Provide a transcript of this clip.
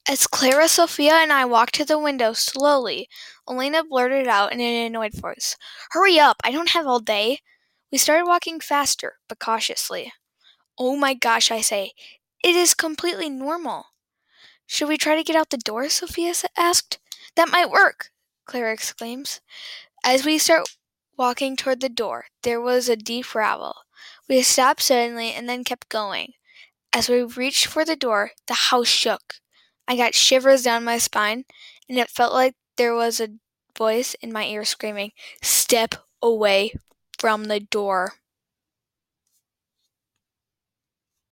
As Clara, Sophia, and I walked to the window slowly, Elena blurted out in an annoyed voice, "Hurry up! I don't have all day." We started walking faster, but cautiously. "Oh my gosh," I say. "It is completely normal." "Should we try to get out the door?" Sophia asked. "That might work," Clara exclaims. As we start walking toward the door, there was a deep rattle. We stopped suddenly and then kept going. As we reached for the door, the house shook. I got shivers down my spine, and it felt like there was a voice in my ear screaming, "Step away from the door."